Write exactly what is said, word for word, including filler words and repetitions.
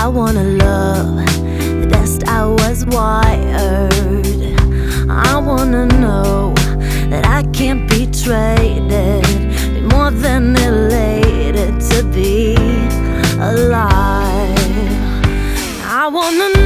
I wanna love the best I was wired. I wanna know that I can't be traded, be more than elated to be alive. I wanna